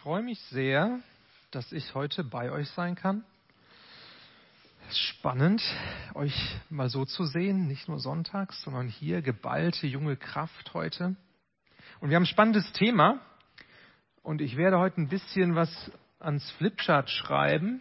freue mich sehr, dass ich heute bei euch sein kann. Es ist spannend, euch mal so zu sehen, nicht nur sonntags, sondern hier geballte junge Kraft heute. Und wir haben ein spannendes Thema und ich werde heute ein bisschen was ans Flipchart schreiben.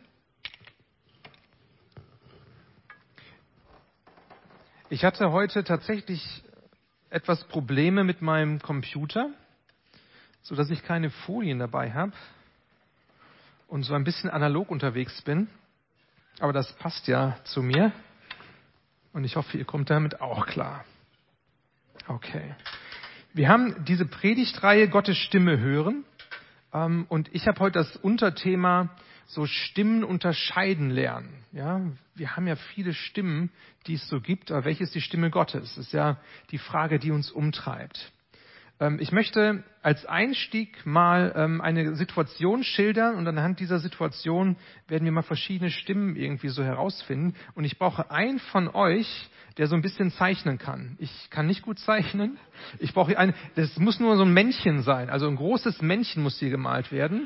Ich hatte heute tatsächlich etwas Probleme mit meinem Computer, sodass ich keine Folien dabei habe und so ein bisschen analog unterwegs bin. Aber das passt ja zu mir und ich hoffe, ihr kommt damit auch klar. Okay. Wir haben diese Predigtreihe Gottes Stimme hören und ich habe heute das Unterthema so Stimmen unterscheiden lernen. Ja, wir haben ja viele Stimmen, die es so gibt, aber welche ist die Stimme Gottes? Das ist ja die Frage, die uns umtreibt. Ich möchte als Einstieg mal eine Situation schildern und anhand dieser Situation werden wir mal verschiedene Stimmen irgendwie so herausfinden. Und ich brauche einen von euch, der so ein bisschen zeichnen kann. Ich kann nicht gut zeichnen. Ich brauche einen, das muss nur so ein Männchen sein. Also ein großes Männchen muss hier gemalt werden.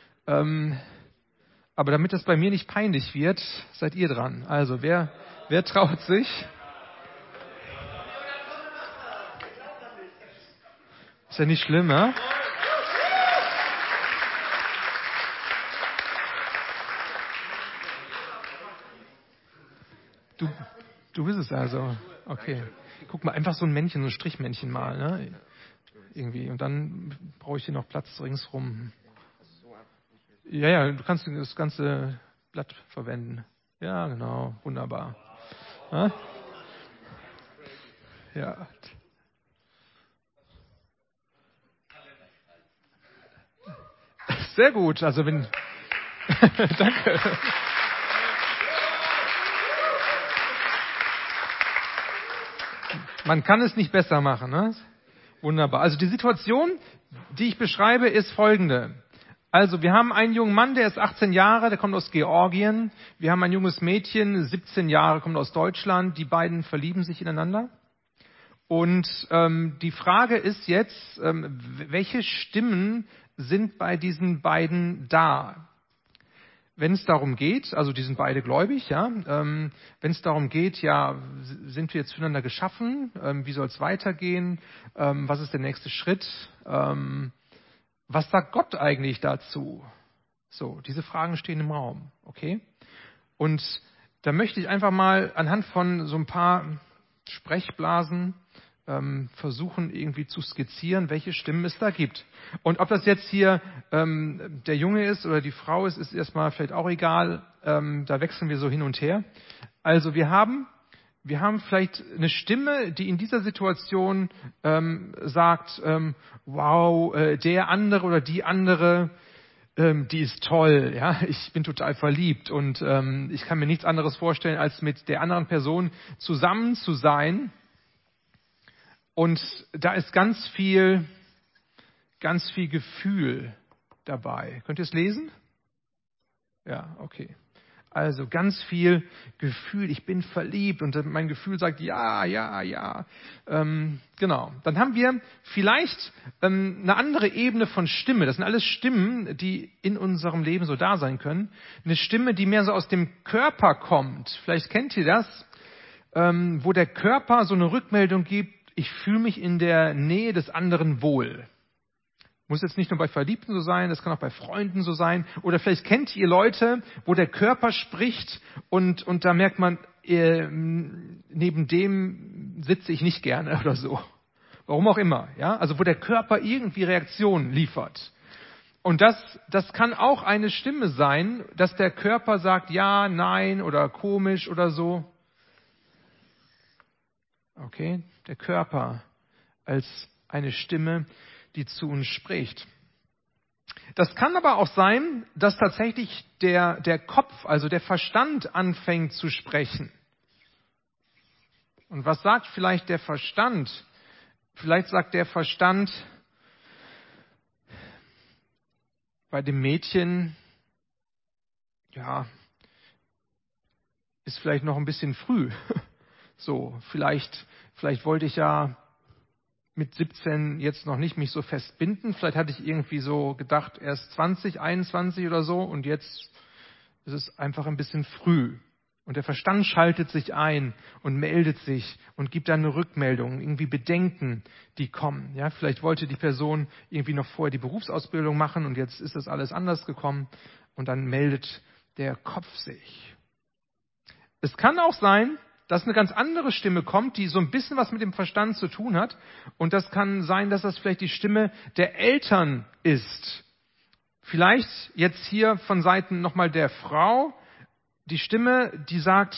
Aber damit das bei mir nicht peinlich wird, seid ihr dran. Also wer traut sich? Ist ja nicht schlimm, ne? Du bist es also. Okay. Guck mal, einfach so ein Männchen, so ein Strichmännchen mal, ne? Irgendwie. Und dann brauche ich hier noch Platz ringsrum. Ja, du kannst das ganze Blatt verwenden. Ja, genau. Wunderbar. Ja. Sehr gut. Also wenn... Danke. Man kann es nicht besser machen, ne? Wunderbar. Also die Situation, die ich beschreibe, ist folgende. Also wir haben einen jungen Mann, der ist 18 Jahre, der kommt aus Georgien. Wir haben ein junges Mädchen, 17 Jahre, kommt aus Deutschland. Die beiden verlieben sich ineinander. Und die Frage ist jetzt, welche Stimmen sind bei diesen beiden da? Wenn es darum geht, also die sind beide gläubig, ja. Wenn es darum geht, ja, sind wir jetzt füreinander geschaffen? Wie soll es weitergehen? Was ist der nächste Schritt? Was sagt Gott eigentlich dazu? So, diese Fragen stehen im Raum, okay? Und da möchte ich einfach mal anhand von so ein paar Sprechblasen versuchen irgendwie zu skizzieren, welche Stimmen es da gibt. Und ob das jetzt hier der Junge ist oder die Frau ist erstmal vielleicht auch egal. Da wechseln wir so hin und her. Also wir haben vielleicht eine Stimme, die in dieser Situation sagt, wow, der andere oder die andere, die ist toll, ja, ich bin total verliebt und ich kann mir nichts anderes vorstellen, als mit der anderen Person zusammen zu sein. Und da ist ganz viel Gefühl dabei. Könnt ihr es lesen? Ja, okay. Also ganz viel Gefühl, ich bin verliebt und mein Gefühl sagt ja. Genau. Dann haben wir vielleicht eine andere Ebene von Stimme. Das sind alles Stimmen, die in unserem Leben so da sein können. Eine Stimme, die mehr so aus dem Körper kommt. Vielleicht kennt ihr das, wo der Körper so eine Rückmeldung gibt, ich fühle mich in der Nähe des anderen wohl. Muss jetzt nicht nur bei Verliebten so sein, das kann auch bei Freunden so sein. Oder vielleicht kennt ihr Leute, wo der Körper spricht und da merkt man, neben dem sitze ich nicht gerne oder so. Warum auch immer, ja? Also wo der Körper irgendwie Reaktionen liefert. Und das kann auch eine Stimme sein, dass der Körper sagt ja, nein oder komisch oder so. Okay, der Körper als eine Stimme, die zu uns spricht. Das kann aber auch sein, dass tatsächlich der Kopf, also der Verstand anfängt zu sprechen. Und was sagt vielleicht der Verstand? Vielleicht sagt der Verstand bei dem Mädchen, ja, ist vielleicht noch ein bisschen früh. So, vielleicht wollte ich ja mit 17 jetzt noch nicht mich so festbinden. Vielleicht hatte ich irgendwie so gedacht, erst 20, 21 oder so und jetzt ist es einfach ein bisschen früh. Und der Verstand schaltet sich ein und meldet sich und gibt dann eine Rückmeldung, irgendwie Bedenken, die kommen. Ja, vielleicht wollte die Person irgendwie noch vorher die Berufsausbildung machen und jetzt ist das alles anders gekommen und dann meldet der Kopf sich. Es kann auch sein, dass eine ganz andere Stimme kommt, die so ein bisschen was mit dem Verstand zu tun hat. Und das kann sein, dass das vielleicht die Stimme der Eltern ist. Vielleicht jetzt hier von Seiten nochmal der Frau die Stimme, die sagt,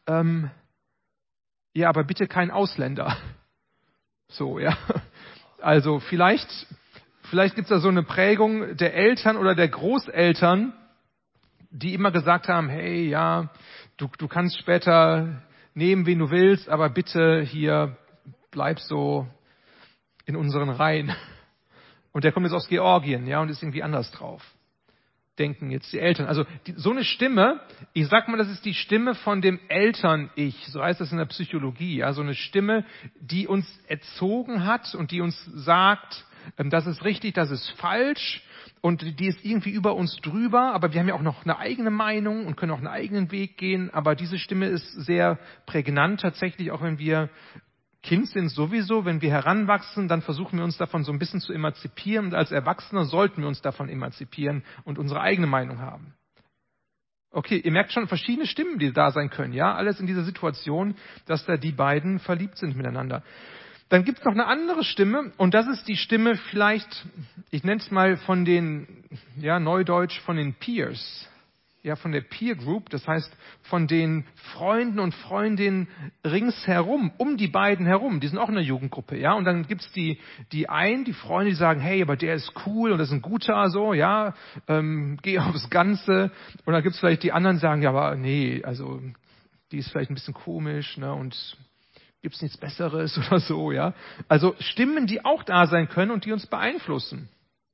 ja, aber bitte kein Ausländer. So, ja. Also vielleicht gibt es da so eine Prägung der Eltern oder der Großeltern, die immer gesagt haben, hey, ja, du kannst später nehmen, wen du willst, aber bitte hier bleib so in unseren Reihen. Und der kommt jetzt aus Georgien, ja, und ist irgendwie anders drauf. Denken jetzt die Eltern. Also so eine Stimme, ich sag mal, das ist die Stimme von dem Eltern-Ich, so heißt das in der Psychologie, ja, so eine Stimme, die uns erzogen hat und die uns sagt, das ist richtig, das ist falsch und die ist irgendwie über uns drüber, aber wir haben ja auch noch eine eigene Meinung und können auch einen eigenen Weg gehen, aber diese Stimme ist sehr prägnant tatsächlich, auch wenn wir Kind sind sowieso, wenn wir heranwachsen, dann versuchen wir uns davon so ein bisschen zu emanzipieren. Und als Erwachsene sollten wir uns davon emanzipieren und unsere eigene Meinung haben. Okay, ihr merkt schon verschiedene Stimmen, die da sein können. Ja, alles in dieser Situation, dass da die beiden verliebt sind miteinander. Dann gibt es noch eine andere Stimme und das ist die Stimme vielleicht, ich nenne es mal von den, ja, Neudeutsch von den Peers. Ja, von der Peer Group, das heißt von den Freunden und Freundinnen ringsherum, um die beiden herum, die sind auch in der Jugendgruppe, ja, und dann gibt's die Freunde, die sagen, hey, aber der ist cool und das ist ein guter, so, ja, geh aufs Ganze, und dann gibt's vielleicht die anderen, die sagen, ja, aber nee, also die ist vielleicht ein bisschen komisch, ne, und gibt's nichts Besseres oder so, ja, also Stimmen, die auch da sein können und die uns beeinflussen.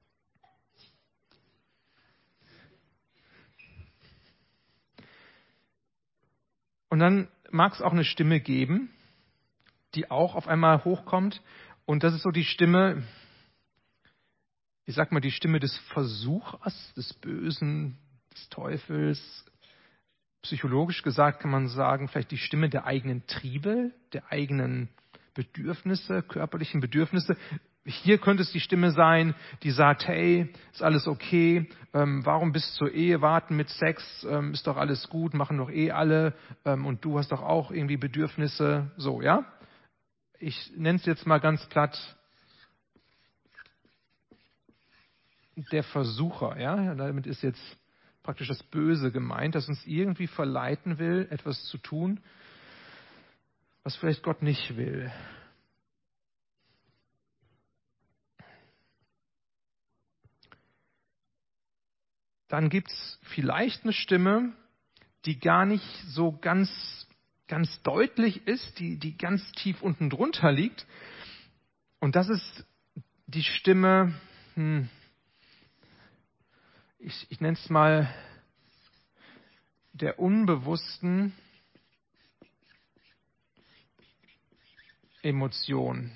Und dann mag es auch eine Stimme geben, die auch auf einmal hochkommt. Und das ist so die Stimme, ich sag mal, die Stimme des Versuchers, des Bösen, des Teufels. Psychologisch gesagt kann man sagen, vielleicht die Stimme der eigenen Triebe, der eigenen Bedürfnisse, körperlichen Bedürfnisse. Hier könnte es die Stimme sein, die sagt, hey, ist alles okay, warum bis zur Ehe warten mit Sex, ist doch alles gut, machen doch eh alle, und du hast doch auch irgendwie Bedürfnisse, so, ja? Ich nenne es jetzt mal ganz platt, der Versucher, ja? Damit ist jetzt praktisch das Böse gemeint, das uns irgendwie verleiten will, etwas zu tun, was vielleicht Gott nicht will. Dann gibt's vielleicht eine Stimme, die gar nicht so ganz deutlich ist, die ganz tief unten drunter liegt. Und das ist die Stimme, ich nenne es mal der unbewussten Emotion.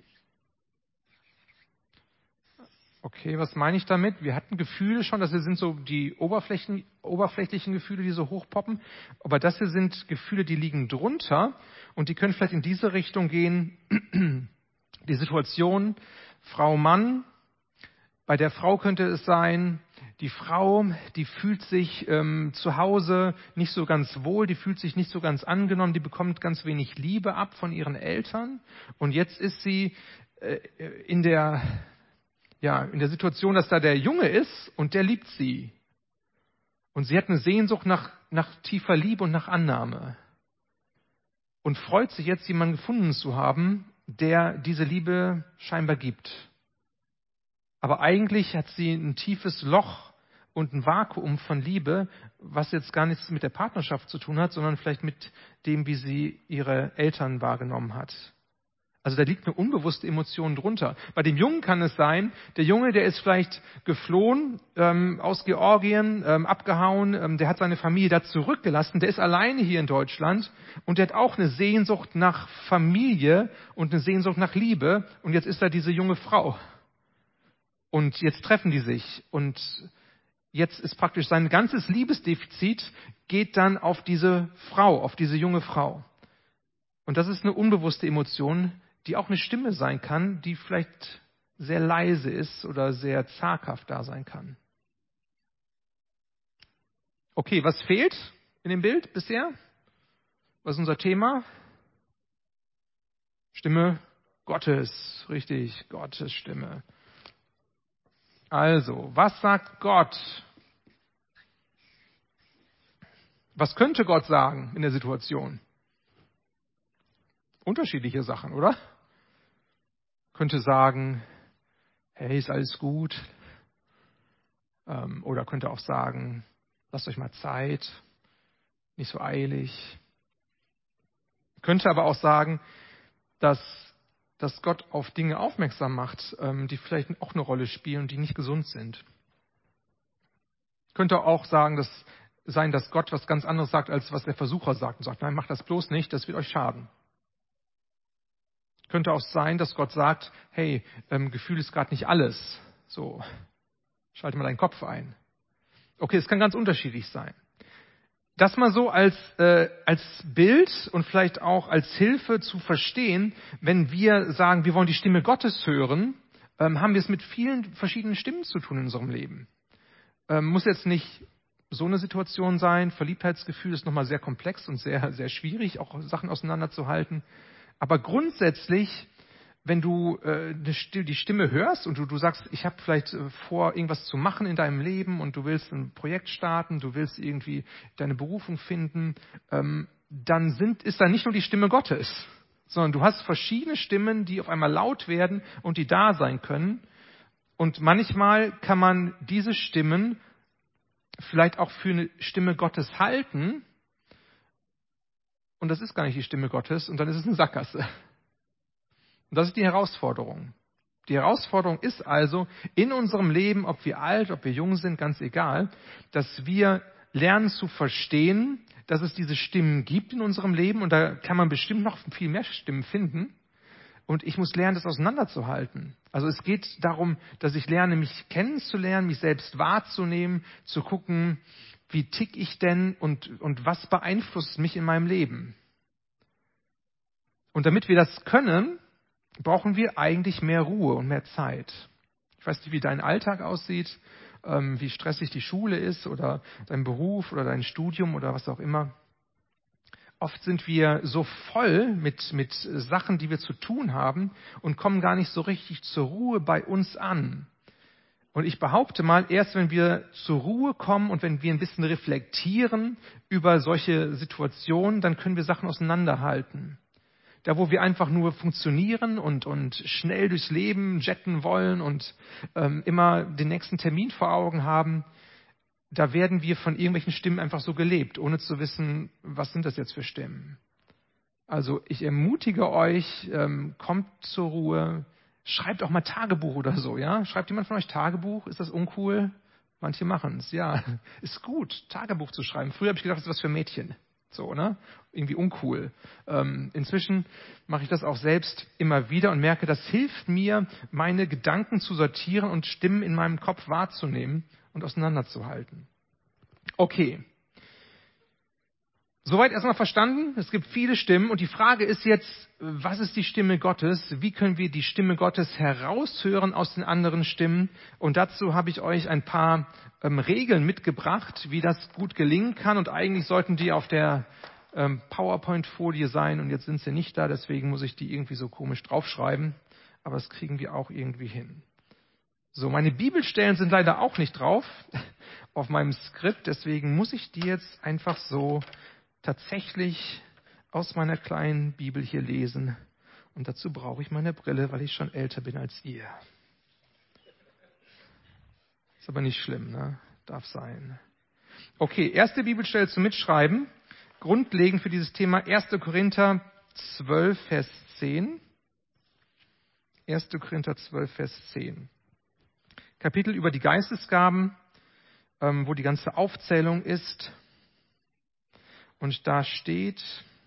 Okay, was meine ich damit? Wir hatten Gefühle schon, das hier sind so die oberflächlichen Gefühle, die so hochpoppen, aber das hier sind Gefühle, die liegen drunter und die können vielleicht in diese Richtung gehen. Die Situation Frau, Mann, bei der Frau könnte es sein, die Frau, die fühlt sich zu Hause nicht so ganz wohl, die fühlt sich nicht so ganz angenommen, die bekommt ganz wenig Liebe ab von ihren Eltern und jetzt ist sie in der Situation, dass da der Junge ist und der liebt sie. Und sie hat eine Sehnsucht nach tiefer Liebe und nach Annahme. Und freut sich jetzt, jemanden gefunden zu haben, der diese Liebe scheinbar gibt. Aber eigentlich hat sie ein tiefes Loch und ein Vakuum von Liebe, was jetzt gar nichts mit der Partnerschaft zu tun hat, sondern vielleicht mit dem, wie sie ihre Eltern wahrgenommen hat. Also da liegt eine unbewusste Emotion drunter. Bei dem Jungen kann es sein, der Junge, der ist vielleicht geflohen aus Georgien, abgehauen, der hat seine Familie da zurückgelassen, der ist alleine hier in Deutschland und der hat auch eine Sehnsucht nach Familie und eine Sehnsucht nach Liebe und jetzt ist da diese junge Frau. Und jetzt treffen die sich und jetzt ist praktisch sein ganzes Liebesdefizit geht dann auf diese Frau, auf diese junge Frau. Und das ist eine unbewusste Emotion, die auch eine Stimme sein kann, die vielleicht sehr leise ist oder sehr zaghaft da sein kann. Okay, was fehlt in dem Bild bisher? Was ist unser Thema? Stimme Gottes, richtig, Gottes Stimme. Also, was sagt Gott? Was könnte Gott sagen in der Situation? Unterschiedliche Sachen, oder? Könnte sagen, hey, ist alles gut. Oder könnte auch sagen, lasst euch mal Zeit, nicht so eilig. Könnte aber auch sagen, dass Gott auf Dinge aufmerksam macht, die vielleicht auch eine Rolle spielen und die nicht gesund sind. Könnte auch sein, dass Gott was ganz anderes sagt, als was der Versucher sagt und sagt, nein, macht das bloß nicht, das wird euch schaden. Könnte auch sein, dass Gott sagt, hey, Gefühl ist gerade nicht alles. So, schalte mal deinen Kopf ein. Okay, es kann ganz unterschiedlich sein. Das mal so als Bild und vielleicht auch als Hilfe zu verstehen, wenn wir sagen, wir wollen die Stimme Gottes hören, haben wir es mit vielen verschiedenen Stimmen zu tun in unserem Leben. Muss jetzt nicht so eine Situation sein. Verliebtheitsgefühl ist nochmal sehr komplex und sehr, sehr schwierig, auch Sachen auseinanderzuhalten. Aber grundsätzlich, wenn du die Stimme hörst und du sagst, ich habe vielleicht vor, irgendwas zu machen in deinem Leben und du willst ein Projekt starten, du willst irgendwie deine Berufung finden, dann ist da nicht nur die Stimme Gottes, sondern du hast verschiedene Stimmen, die auf einmal laut werden und die da sein können. Und manchmal kann man diese Stimmen vielleicht auch für eine Stimme Gottes halten. Und das ist gar nicht die Stimme Gottes und dann ist es eine Sackgasse. Und das ist die Herausforderung. Die Herausforderung ist also in unserem Leben, ob wir alt, ob wir jung sind, ganz egal, dass wir lernen zu verstehen, dass es diese Stimmen gibt in unserem Leben und da kann man bestimmt noch viel mehr Stimmen finden. Und ich muss lernen, das auseinanderzuhalten. Also es geht darum, dass ich lerne, mich kennenzulernen, mich selbst wahrzunehmen, zu gucken, wie tick ich denn und was beeinflusst mich in meinem Leben. Und damit wir das können, brauchen wir eigentlich mehr Ruhe und mehr Zeit. Ich weiß nicht, wie dein Alltag aussieht, wie stressig die Schule ist oder dein Beruf oder dein Studium oder was auch immer. Oft sind wir so voll mit Sachen, die wir zu tun haben und kommen gar nicht so richtig zur Ruhe bei uns an. Und ich behaupte mal, erst wenn wir zur Ruhe kommen und wenn wir ein bisschen reflektieren über solche Situationen, dann können wir Sachen auseinanderhalten. Da, wo wir einfach nur funktionieren und schnell durchs Leben jetten wollen und immer den nächsten Termin vor Augen haben, da werden wir von irgendwelchen Stimmen einfach so gelebt, ohne zu wissen, was sind das jetzt für Stimmen. Also ich ermutige euch, kommt zur Ruhe, schreibt auch mal Tagebuch oder so, ja? Schreibt jemand von euch Tagebuch? Ist das uncool? Manche machen es, ja. Ist gut, Tagebuch zu schreiben. Früher habe ich gedacht, das ist was für Mädchen. So, ne? Irgendwie uncool. Inzwischen mache ich das auch selbst immer wieder und merke, das hilft mir, meine Gedanken zu sortieren und Stimmen in meinem Kopf wahrzunehmen und auseinanderzuhalten. Okay. Soweit erstmal verstanden. Es gibt viele Stimmen und die Frage ist jetzt, was ist die Stimme Gottes? Wie können wir die Stimme Gottes heraushören aus den anderen Stimmen? Und dazu habe ich euch ein paar Regeln mitgebracht, wie das gut gelingen kann. Und eigentlich sollten die auf der PowerPoint-Folie sein und jetzt sind sie nicht da, deswegen muss ich die irgendwie so komisch draufschreiben. Aber das kriegen wir auch irgendwie hin. So, meine Bibelstellen sind leider auch nicht drauf auf meinem Skript, deswegen muss ich die jetzt einfach so tatsächlich aus meiner kleinen Bibel hier lesen. Und dazu brauche ich meine Brille, weil ich schon älter bin als ihr. Ist aber nicht schlimm, ne? Darf sein. Okay, erste Bibelstelle zum Mitschreiben. Grundlegend für dieses Thema 1. Korinther 12, Vers 10. 1. Korinther 12, Vers 10. Kapitel über die Geistesgaben, wo die ganze Aufzählung ist. Und da steht: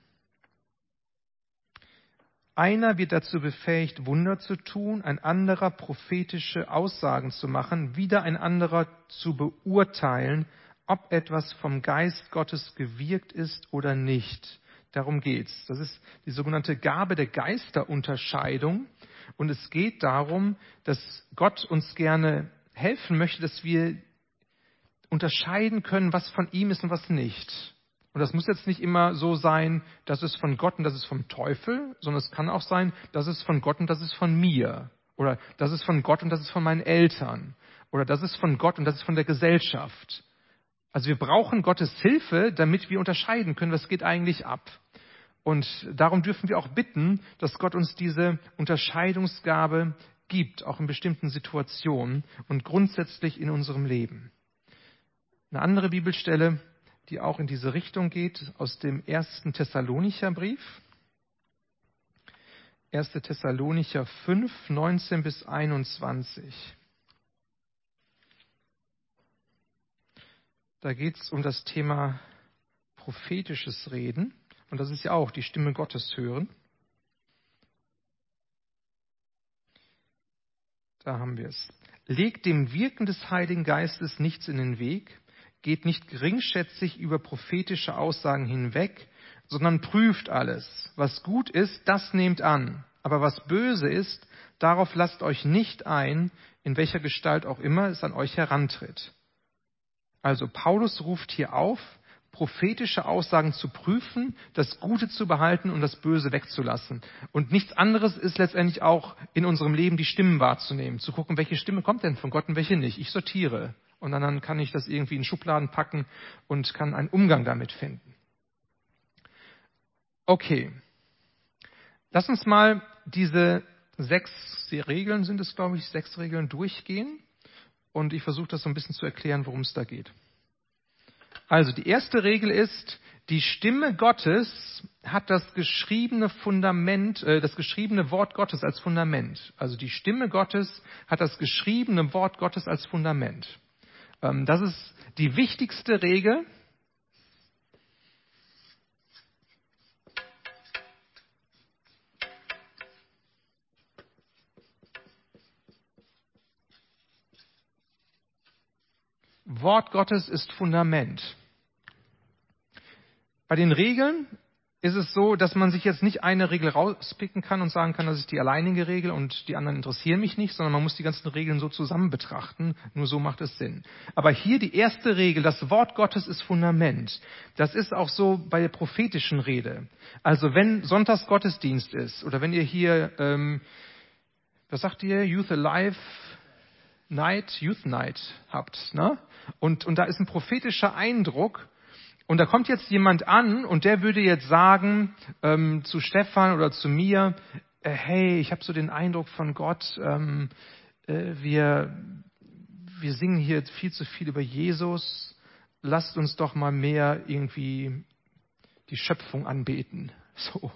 Einer wird dazu befähigt, Wunder zu tun, ein anderer prophetische Aussagen zu machen, wieder ein anderer zu beurteilen, ob etwas vom Geist Gottes gewirkt ist oder nicht. Darum geht's. Das ist die sogenannte Gabe der Geisterunterscheidung. Und es geht darum, dass Gott uns gerne helfen möchte, dass wir unterscheiden können, was von ihm ist und was nicht. Und das muss jetzt nicht immer so sein, das ist von Gott und das ist vom Teufel, sondern es kann auch sein, das ist von Gott und das ist von mir. Oder das ist von Gott und das ist von meinen Eltern. Oder das ist von Gott und das ist von der Gesellschaft. Also wir brauchen Gottes Hilfe, damit wir unterscheiden können, was geht eigentlich ab. Und darum dürfen wir auch bitten, dass Gott uns diese Unterscheidungsgabe gibt, auch in bestimmten Situationen und grundsätzlich in unserem Leben. Eine andere Bibelstelle, die auch in diese Richtung geht, aus dem 1. Thessalonicher Brief. 1. Thessalonicher 5, 19 bis 21. Da geht es um das Thema prophetisches Reden. Und das ist ja auch die Stimme Gottes hören. Da haben wir es. Legt dem Wirken des Heiligen Geistes nichts in den Weg, geht nicht geringschätzig über prophetische Aussagen hinweg, sondern prüft alles. Was gut ist, das nehmt an. Aber was böse ist, darauf lasst euch nicht ein, in welcher Gestalt auch immer es an euch herantritt. Also Paulus ruft hier auf, prophetische Aussagen zu prüfen, das Gute zu behalten und das Böse wegzulassen. Und nichts anderes ist letztendlich auch in unserem Leben die Stimmen wahrzunehmen, zu gucken, welche Stimme kommt denn von Gott und welche nicht. Ich sortiere. Und dann kann ich das irgendwie in Schubladen packen und kann einen Umgang damit finden. Okay. Lass uns mal diese 6 Regeln, sind es glaube ich, 6 Regeln durchgehen. Und ich versuche das so ein bisschen zu erklären, worum es da geht. Also die erste Regel ist, die Stimme Gottes hat das geschriebene Fundament, das geschriebene Wort Gottes als Fundament. Also die Stimme Gottes hat das geschriebene Wort Gottes als Fundament. Das ist die wichtigste Regel. Wort Gottes ist Fundament. Bei den Regeln ist es so, dass man sich jetzt nicht eine Regel rauspicken kann und sagen kann, das ist die alleinige Regel und die anderen interessieren mich nicht, sondern man muss die ganzen Regeln so zusammen betrachten. Nur so macht es Sinn. Aber hier die erste Regel, das Wort Gottes ist Fundament. Das ist auch so bei der prophetischen Rede. Also wenn Sonntagsgottesdienst ist oder wenn ihr hier, was sagt ihr, Youth Alive Night, Youth Night habt, ne? Und da ist ein prophetischer Eindruck. Und da kommt jetzt jemand an und der würde jetzt sagen zu Stefan oder zu mir, hey, ich habe so den Eindruck von Gott, wir singen hier viel zu viel über Jesus, lasst uns doch mal mehr irgendwie die Schöpfung anbeten. So.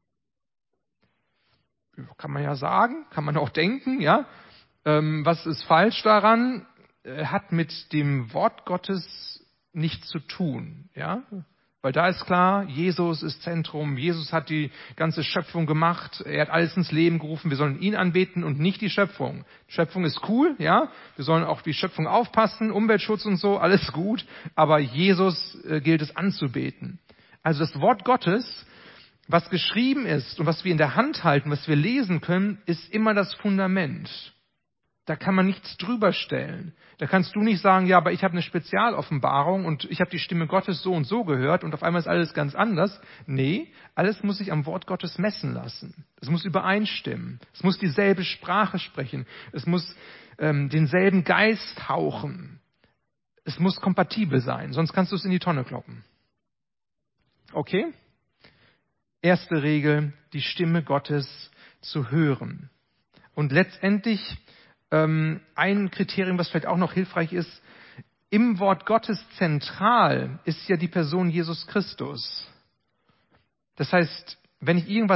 Kann man ja sagen, kann man auch denken, ja. Was ist falsch daran? Hat mit dem Wort Gottes nichts zu tun, ja? Weil da ist klar, Jesus ist Zentrum, Jesus hat die ganze Schöpfung gemacht, er hat alles ins Leben gerufen, wir sollen ihn anbeten und nicht die Schöpfung. Schöpfung ist cool, ja? Wir sollen auch die Schöpfung aufpassen, Umweltschutz und so, alles gut, aber Jesus gilt es anzubeten. Also das Wort Gottes, was geschrieben ist und was wir in der Hand halten, was wir lesen können, ist immer das Fundament. Da kann man nichts drüber stellen. Da kannst du nicht sagen, ja, aber ich habe eine Spezialoffenbarung und ich habe die Stimme Gottes so und so gehört und auf einmal ist alles ganz anders. Nee, alles muss sich am Wort Gottes messen lassen. Es muss übereinstimmen. Es muss dieselbe Sprache sprechen. Es muss denselben Geist hauchen. Es muss kompatibel sein, sonst kannst du es in die Tonne kloppen. Okay? Erste Regel, die Stimme Gottes zu hören. Und letztendlich ein Kriterium, was vielleicht auch noch hilfreich ist, im Wort Gottes zentral ist ja die Person Jesus Christus. Das heißt, wenn ich irgendwas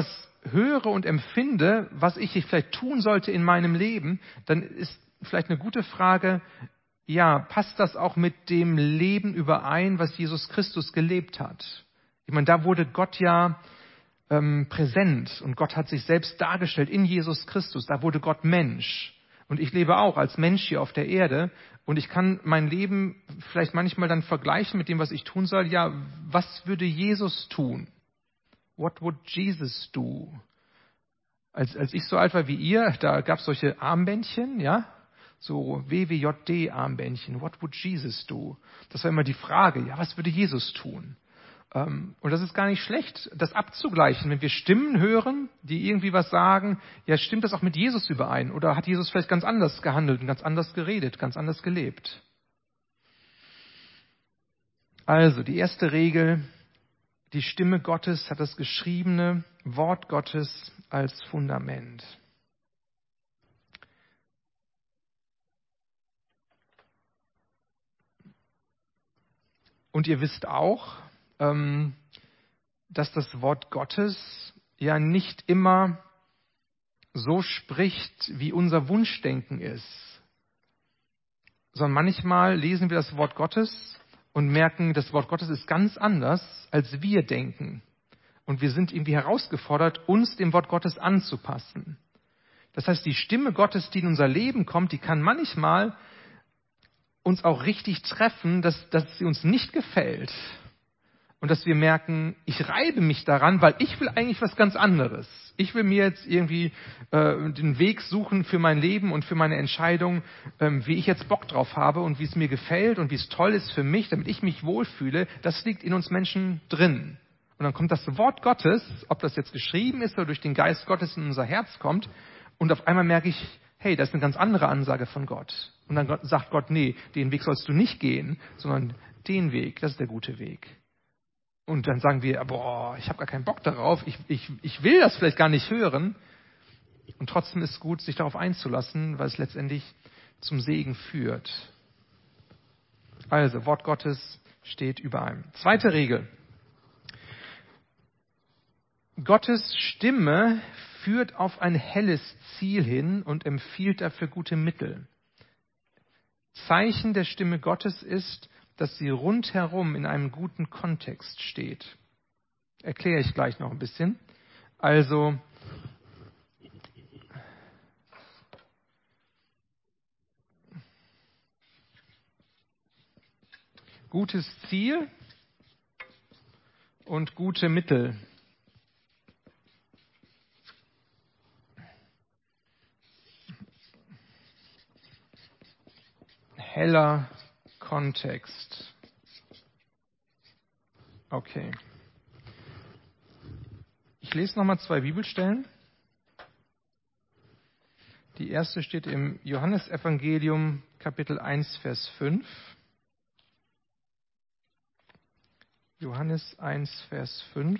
höre und empfinde, was ich vielleicht tun sollte in meinem Leben, dann ist vielleicht eine gute Frage, ja, passt das auch mit dem Leben überein, was Jesus Christus gelebt hat? Ich meine, da wurde Gott ja präsent und Gott hat sich selbst dargestellt in Jesus Christus. Da wurde Gott Mensch. Und ich lebe auch als Mensch hier auf der Erde und ich kann mein Leben vielleicht manchmal dann vergleichen mit dem, was ich tun soll. Ja, was würde Jesus tun? What would Jesus do? Als ich so alt war wie ihr, da gab es solche Armbändchen, ja, so WWJD-Armbändchen. What would Jesus do? Das war immer die Frage, ja, was würde Jesus tun? Und das ist gar nicht schlecht, das abzugleichen. Wenn wir Stimmen hören, die irgendwie was sagen, ja, stimmt das auch mit Jesus überein? Oder hat Jesus vielleicht ganz anders gehandelt und ganz anders geredet, ganz anders gelebt? Also, die erste Regel, die Stimme Gottes hat das geschriebene Wort Gottes als Fundament. Und ihr wisst auch, dass das Wort Gottes ja nicht immer so spricht, wie unser Wunschdenken ist, sondern manchmal lesen wir das Wort Gottes und merken, das Wort Gottes ist ganz anders, als wir denken. Und wir sind irgendwie herausgefordert, uns dem Wort Gottes anzupassen. Das heißt, die Stimme Gottes, die in unser Leben kommt, die kann manchmal uns auch richtig treffen, dass sie uns nicht gefällt. Und dass wir merken, ich reibe mich daran, weil ich will eigentlich was ganz anderes. Ich will mir jetzt irgendwie den Weg suchen für mein Leben und für meine Entscheidung, wie ich jetzt Bock drauf habe und wie es mir gefällt und wie es toll ist für mich, damit ich mich wohlfühle. Das liegt in uns Menschen drin. Und dann kommt das Wort Gottes, ob das jetzt geschrieben ist oder durch den Geist Gottes in unser Herz kommt. Und auf einmal merke ich, hey, das ist eine ganz andere Ansage von Gott. Und dann sagt Gott, nee, den Weg sollst du nicht gehen, sondern den Weg, das ist der gute Weg. Und dann sagen wir, boah, ich habe gar keinen Bock darauf, ich will das vielleicht gar nicht hören. Und trotzdem ist es gut, sich darauf einzulassen, weil es letztendlich zum Segen führt. Also, Wort Gottes steht über allem. Zweite Regel. Gottes Stimme führt auf ein helles Ziel hin und empfiehlt dafür gute Mittel. Zeichen der Stimme Gottes ist, dass sie rundherum in einem guten Kontext steht. Erkläre ich gleich noch ein bisschen. Also, gutes Ziel und gute Mittel. Heller Kontext. Okay. Ich lese nochmal 2 Bibelstellen. Die erste steht im Johannesevangelium, Kapitel 1, Vers 5. Johannes 1, Vers 5.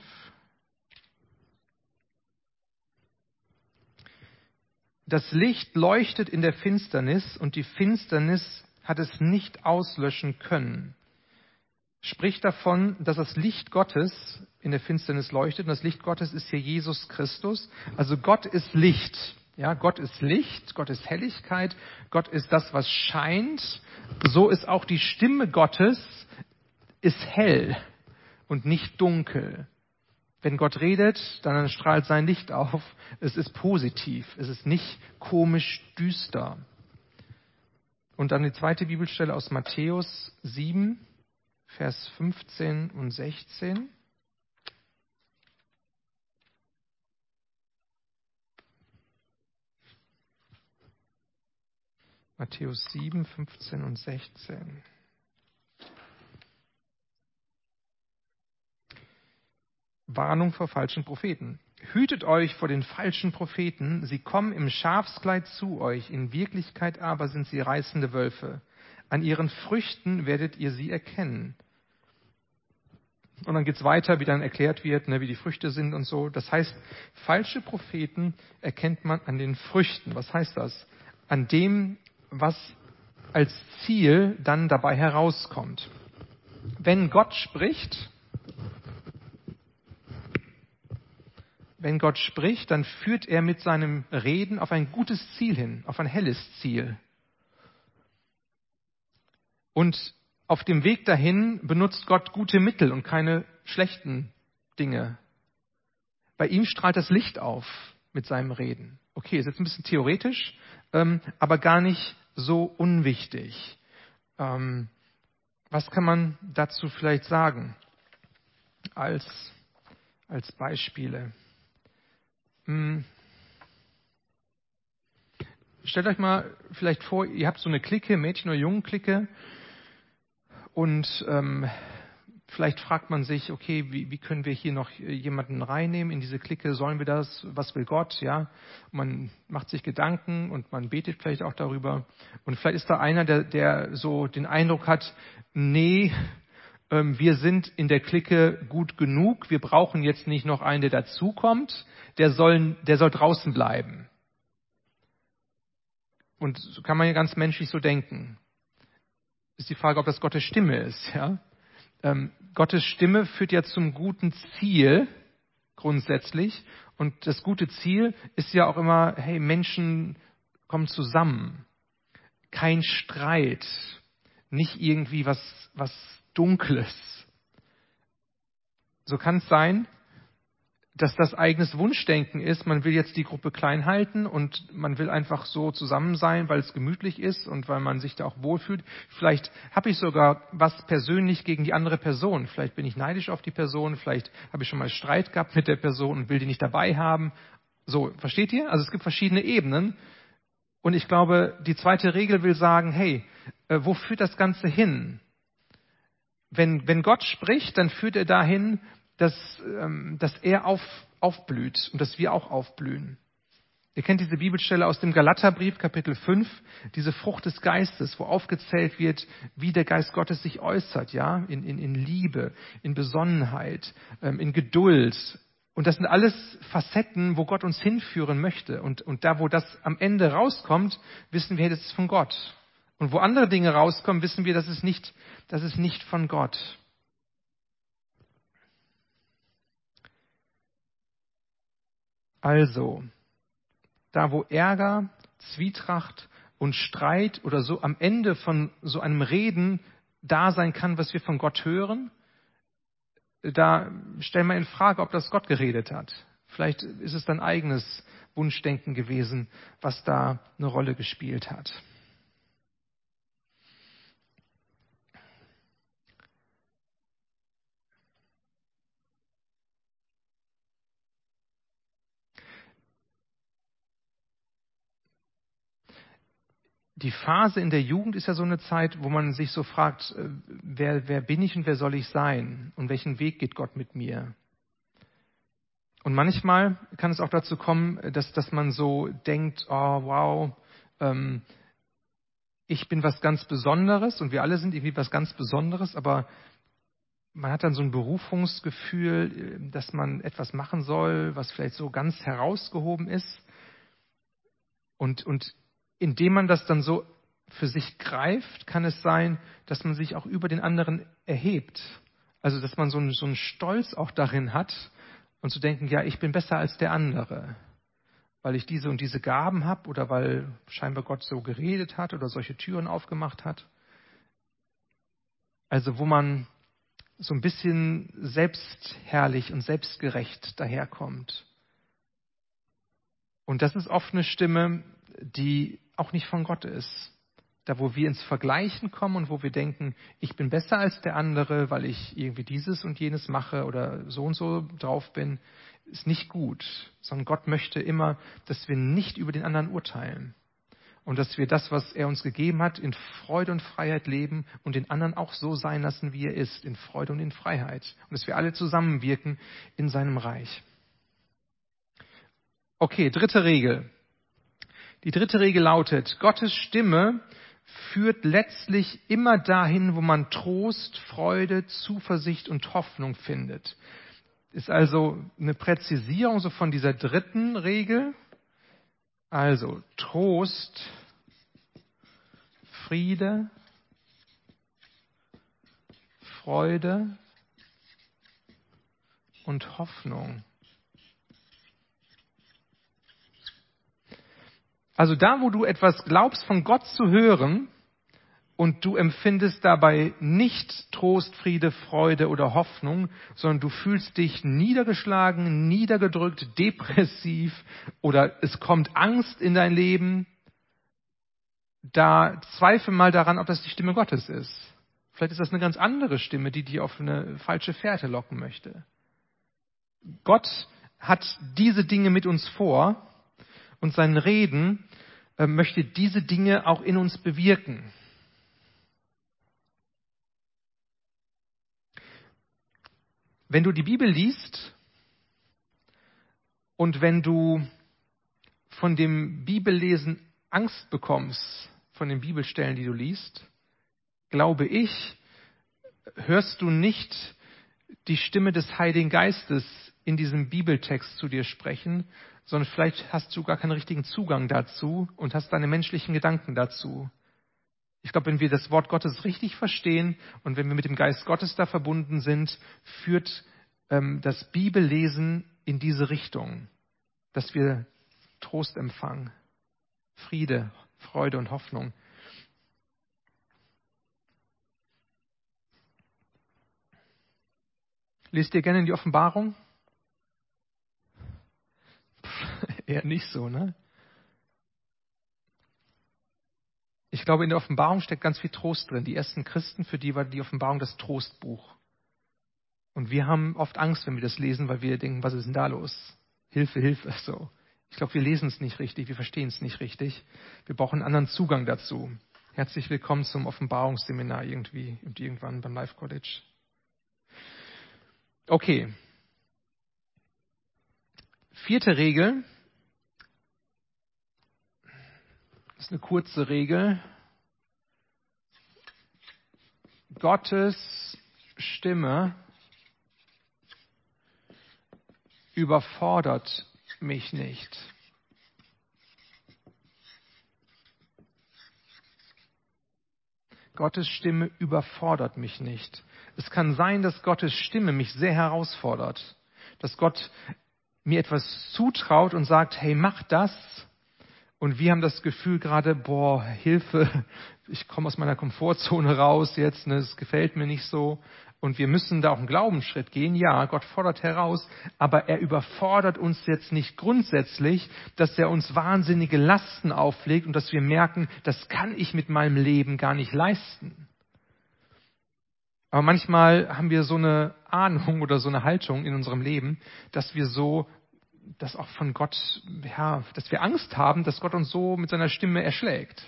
Das Licht leuchtet in der Finsternis und die Finsternis hat es nicht auslöschen können. Spricht davon, dass das Licht Gottes in der Finsternis leuchtet. Und das Licht Gottes ist hier Jesus Christus. Also Gott ist Licht. Ja, Gott ist Licht, Gott ist Helligkeit, Gott ist das, was scheint. So ist auch die Stimme Gottes, ist hell und nicht dunkel. Wenn Gott redet, dann strahlt sein Licht auf. Es ist positiv. Es ist nicht komisch düster. Und dann die zweite Bibelstelle aus Matthäus 7, Vers 15 und 16. Matthäus 7, 15 und 16. Warnung vor falschen Propheten. Hütet euch vor den falschen Propheten. Sie kommen im Schafskleid zu euch. In Wirklichkeit aber sind sie reißende Wölfe. An ihren Früchten werdet ihr sie erkennen. Und dann geht es weiter, wie dann erklärt wird, wie die Früchte sind und so. Das heißt, falsche Propheten erkennt man an den Früchten. Was heißt das? An dem, was als Ziel dann dabei herauskommt. Wenn Gott spricht, wenn Gott spricht, dann führt er mit seinem Reden auf ein gutes Ziel hin, auf ein helles Ziel. Und auf dem Weg dahin benutzt Gott gute Mittel und keine schlechten Dinge. Bei ihm strahlt das Licht auf mit seinem Reden. Okay, ist jetzt ein bisschen theoretisch, aber gar nicht so unwichtig. Was kann man dazu vielleicht sagen als Beispiele? Stellt euch mal vielleicht vor, ihr habt so eine Clique, Mädchen- oder Jungenklicke, und vielleicht fragt man sich, okay, wie können wir hier noch jemanden reinnehmen in diese Clique? Sollen wir das? Was will Gott? Ja, man macht sich Gedanken und man betet vielleicht auch darüber. Und vielleicht ist da einer, der so den Eindruck hat, nee, wir sind in der Clique gut genug. Wir brauchen jetzt nicht noch einen, der dazukommt. Der soll draußen bleiben. Und so kann man ja ganz menschlich so denken. Ist die Frage, ob das Gottes Stimme ist, ja? Gottes Stimme führt ja zum guten Ziel grundsätzlich. Und das gute Ziel ist ja auch immer, hey, Menschen kommen zusammen. Kein Streit. Nicht irgendwie was Dunkles. So kann es sein, dass das eigenes Wunschdenken ist, man will jetzt die Gruppe klein halten und man will einfach so zusammen sein, weil es gemütlich ist und weil man sich da auch wohlfühlt. Vielleicht habe ich sogar was persönlich gegen die andere Person. Vielleicht bin ich neidisch auf die Person, vielleicht habe ich schon mal Streit gehabt mit der Person und will die nicht dabei haben. So, versteht ihr? Also es gibt verschiedene Ebenen. Und ich glaube, die zweite Regel will sagen, hey, wo führt das Ganze hin? Wenn Gott spricht, dann führt er dahin, dass er aufblüht und dass wir auch aufblühen. Ihr kennt diese Bibelstelle aus dem Galaterbrief, Kapitel 5, diese Frucht des Geistes, wo aufgezählt wird, wie der Geist Gottes sich äußert, ja, in Liebe, in Besonnenheit, in Geduld. Und das sind alles Facetten, wo Gott uns hinführen möchte. Und da, wo das am Ende rauskommt, wissen wir, das ist von Gott. Und wo andere Dinge rauskommen, wissen wir, das ist nicht von Gott. Also, da wo Ärger, Zwietracht und Streit oder so am Ende von so einem Reden da sein kann, was wir von Gott hören, da stellen wir in Frage, ob das Gott geredet hat. Vielleicht ist es dein eigenes Wunschdenken gewesen, was da eine Rolle gespielt hat. Die Phase in der Jugend ist ja so eine Zeit, wo man sich so fragt, wer bin ich und wer soll ich sein? Und welchen Weg geht Gott mit mir? Und manchmal kann es auch dazu kommen, dass man so denkt, oh wow, ich bin was ganz Besonderes und wir alle sind irgendwie was ganz Besonderes, aber man hat dann so ein Berufungsgefühl, dass man etwas machen soll, was vielleicht so ganz herausgehoben ist. Und indem man das dann so für sich greift, kann es sein, dass man sich auch über den anderen erhebt. Also, dass man so einen Stolz auch darin hat und zu denken, ja, ich bin besser als der andere, weil ich diese und diese Gaben habe oder weil scheinbar Gott so geredet hat oder solche Türen aufgemacht hat. Also, wo man so ein bisschen selbstherrlich und selbstgerecht daherkommt. Und das ist oft eine Stimme, die auch nicht von Gott ist. Da, wo wir ins Vergleichen kommen und wo wir denken, ich bin besser als der andere, weil ich irgendwie dieses und jenes mache oder so drauf bin, ist nicht gut. Sondern Gott möchte immer, dass wir nicht über den anderen urteilen. Und dass wir das, was er uns gegeben hat, in Freude und Freiheit leben und den anderen auch so sein lassen, wie er ist, in Freude und in Freiheit. Und dass wir alle zusammenwirken in seinem Reich. Okay, dritte Regel. Die dritte Regel lautet, Gottes Stimme führt letztlich immer dahin, wo man Trost, Freude, Zuversicht und Hoffnung findet. Ist also eine Präzisierung so von dieser dritten Regel. Also Trost, Friede, Freude und Hoffnung. Also da, wo du etwas glaubst von Gott zu hören und du empfindest dabei nicht Trost, Friede, Freude oder Hoffnung, sondern du fühlst dich niedergeschlagen, niedergedrückt, depressiv oder es kommt Angst in dein Leben, da zweifle mal daran, ob das die Stimme Gottes ist. Vielleicht ist das eine ganz andere Stimme, die dich auf eine falsche Fährte locken möchte. Gott hat diese Dinge mit uns vor und sein Reden möchte diese Dinge auch in uns bewirken. Wenn du die Bibel liest und wenn du von dem Bibellesen Angst bekommst, von den Bibelstellen, die du liest, glaube ich, hörst du nicht die Stimme des Heiligen Geistes in diesem Bibeltext zu dir sprechen, sondern vielleicht hast du gar keinen richtigen Zugang dazu und hast deine menschlichen Gedanken dazu. Ich glaube, wenn wir das Wort Gottes richtig verstehen und wenn wir mit dem Geist Gottes da verbunden sind, führt das Bibellesen in diese Richtung, dass wir Trost empfangen, Friede, Freude und Hoffnung. Lest ihr gerne in die Offenbarung? Eher nicht so, ne? Ich glaube, in der Offenbarung steckt ganz viel Trost drin. Die ersten Christen, für die war die Offenbarung das Trostbuch. Und wir haben oft Angst, wenn wir das lesen, weil wir denken, was ist denn da los? Hilfe, Hilfe, so. Ich glaube, wir lesen es nicht richtig, wir verstehen es nicht richtig. Wir brauchen einen anderen Zugang dazu. Herzlich willkommen zum Offenbarungsseminar irgendwann beim Life College. Okay. 4. Regel. Das ist eine kurze Regel. Gottes Stimme überfordert mich nicht. Gottes Stimme überfordert mich nicht. Es kann sein, dass Gottes Stimme mich sehr herausfordert. Dass Gott mir etwas zutraut und sagt, hey, mach das. Und wir haben das Gefühl gerade, boah, Hilfe, ich komme aus meiner Komfortzone raus jetzt, ne, es gefällt mir nicht so. Und wir müssen da auch einen Glaubensschritt gehen. Ja, Gott fordert heraus, aber er überfordert uns jetzt nicht grundsätzlich, dass er uns wahnsinnige Lasten auflegt und dass wir merken, das kann ich mit meinem Leben gar nicht leisten. Aber manchmal haben wir so eine Ahnung oder so eine Haltung in unserem Leben, dass wir so dass auch von Gott, ja, dass wir Angst haben, dass Gott uns so mit seiner Stimme erschlägt.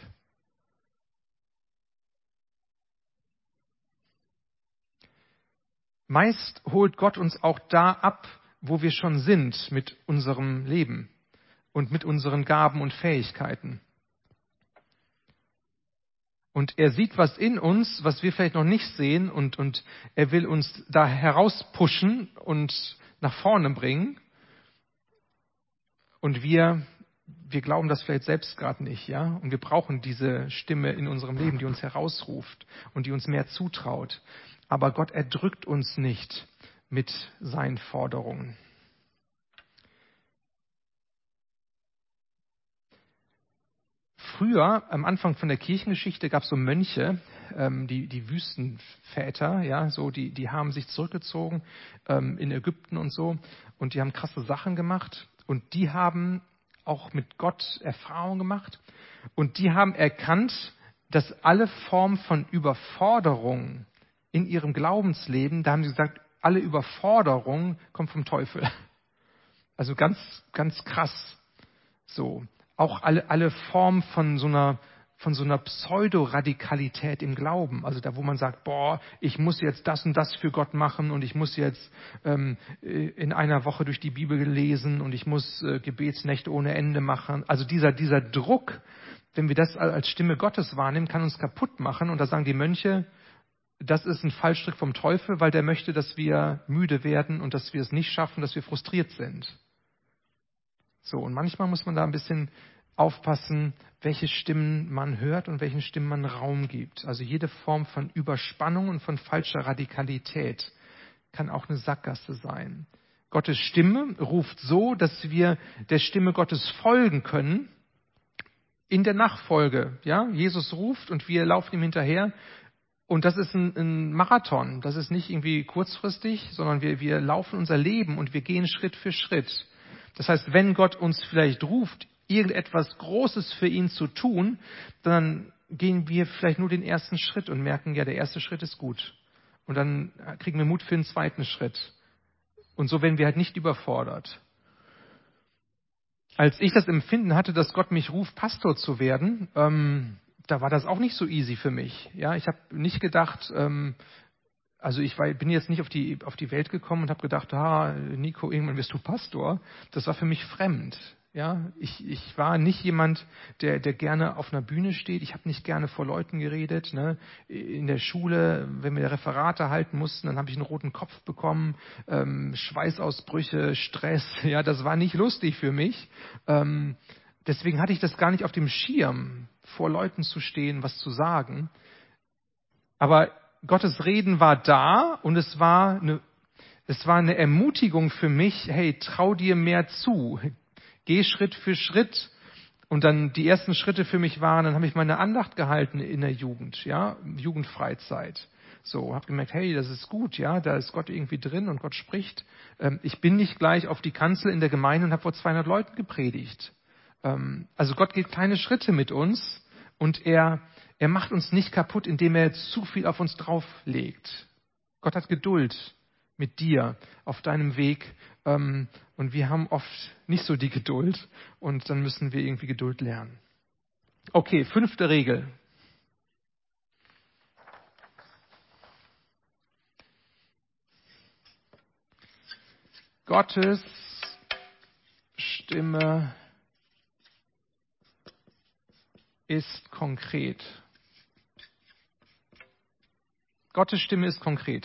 Meist holt Gott uns auch da ab, wo wir schon sind mit unserem Leben und mit unseren Gaben und Fähigkeiten. Und er sieht was in uns, was wir vielleicht noch nicht sehen und er will uns da herauspushen und nach vorne bringen. Und wir glauben das vielleicht selbst gerade nicht, ja? Und wir brauchen diese Stimme in unserem Leben, die uns herausruft und die uns mehr zutraut. Aber Gott erdrückt uns nicht mit seinen Forderungen. Früher, am Anfang von der Kirchengeschichte, gab es so Mönche, die Wüstenväter, ja, so die haben sich zurückgezogen in Ägypten und so, und die haben krasse Sachen gemacht. Und die haben auch mit Gott Erfahrung gemacht. Und die haben erkannt, dass alle Formen von Überforderung in ihrem Glaubensleben, da haben sie gesagt, alle Überforderung kommt vom Teufel. Also ganz, ganz krass. So. Auch alle Formen von so einer Pseudoradikalität im Glauben, also da, wo man sagt, boah, ich muss jetzt das und das für Gott machen und ich muss jetzt in einer Woche durch die Bibel lesen und ich muss Gebetsnächte ohne Ende machen. Also dieser Druck, wenn wir das als Stimme Gottes wahrnehmen, kann uns kaputt machen. Und da sagen die Mönche, das ist ein Fallstrick vom Teufel, weil der möchte, dass wir müde werden und dass wir es nicht schaffen, dass wir frustriert sind. So, und manchmal muss man da ein bisschen aufpassen, welche Stimmen man hört und welchen Stimmen man Raum gibt. Also jede Form von Überspannung und von falscher Radikalität kann auch eine Sackgasse sein. Gottes Stimme ruft so, dass wir der Stimme Gottes folgen können in der Nachfolge. Ja, Jesus ruft und wir laufen ihm hinterher. Und das ist ein Marathon. Das ist nicht irgendwie kurzfristig, sondern wir laufen unser Leben und wir gehen Schritt für Schritt. Das heißt, wenn Gott uns vielleicht ruft, irgendetwas Großes für ihn zu tun, dann gehen wir vielleicht nur den ersten Schritt und merken, ja, der erste Schritt ist gut. Und dann kriegen wir Mut für den zweiten Schritt. Und so werden wir halt nicht überfordert. Als ich das Empfinden hatte, dass Gott mich ruft, Pastor zu werden, da war das auch nicht so easy für mich. Ja, ich habe nicht gedacht, also bin jetzt nicht auf die Welt gekommen und habe gedacht, Nico, irgendwann wirst du Pastor. Das war für mich fremd. Ja, ich war nicht jemand, der gerne auf einer Bühne steht. Ich habe nicht gerne vor Leuten geredet. Ne? In der Schule, wenn wir Referate halten mussten, dann habe ich einen roten Kopf bekommen, Schweißausbrüche, Stress. Ja, das war nicht lustig für mich. Deswegen hatte ich das gar nicht auf dem Schirm, vor Leuten zu stehen, was zu sagen. Aber Gottes Reden war da und es war eine Ermutigung für mich, hey, trau dir mehr zu. Geh Schritt für Schritt. Und dann die ersten Schritte für mich waren, dann habe ich meine Andacht gehalten in der Jugend, ja, Jugendfreizeit. So, habe gemerkt, hey, das ist gut, ja, da ist Gott irgendwie drin und Gott spricht. Ich bin nicht gleich auf die Kanzel in der Gemeinde und habe vor 200 Leuten gepredigt. Also Gott geht kleine Schritte mit uns und er macht uns nicht kaputt, indem er zu viel auf uns drauflegt. Gott hat Geduld mit dir auf deinem Weg. Und wir haben oft nicht so die Geduld. Und dann müssen wir irgendwie Geduld lernen. Okay, 5. Regel. Gottes Stimme ist konkret. Gottes Stimme ist konkret.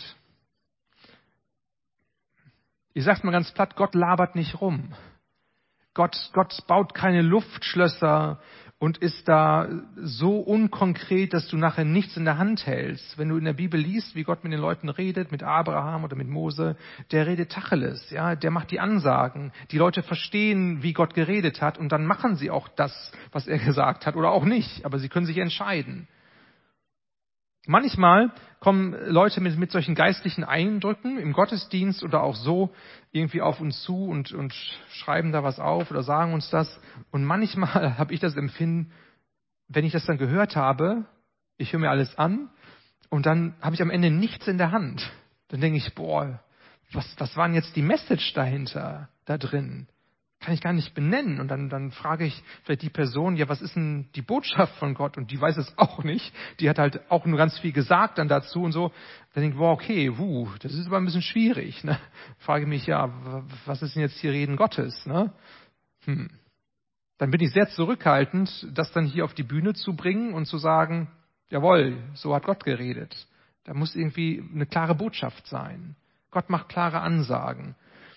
Ich sag's mal ganz platt, Gott labert nicht rum. Gott baut keine Luftschlösser und ist da so unkonkret, dass du nachher nichts in der Hand hältst. Wenn du in der Bibel liest, wie Gott mit den Leuten redet, mit Abraham oder mit Mose, der redet Tacheles, ja, der macht die Ansagen. Die Leute verstehen, wie Gott geredet hat und dann machen sie auch das, was er gesagt hat oder auch nicht, aber sie können sich entscheiden. Manchmal kommen Leute mit solchen geistlichen Eindrücken im Gottesdienst oder auch so irgendwie auf uns zu und schreiben da was auf oder sagen uns das. Und manchmal habe ich das Empfinden, wenn ich das dann gehört habe, ich höre mir alles an und dann habe ich am Ende nichts in der Hand. Dann denke ich, boah, was war denn jetzt die Message dahinter, da drin? Kann ich gar nicht benennen. Und dann frage ich vielleicht die Person, ja, was ist denn die Botschaft von Gott? Und die weiß es auch nicht. Die hat halt auch nur ganz viel gesagt dann dazu und so. Dann denke ich, wow, okay, das ist aber ein bisschen schwierig. Ne? Frage mich, ja, was ist denn jetzt hier Reden Gottes? Ne? Dann bin ich sehr zurückhaltend, das dann hier auf die Bühne zu bringen und zu sagen, jawohl, so hat Gott geredet. Da muss irgendwie eine klare Botschaft sein. Gott macht klare Ansagen.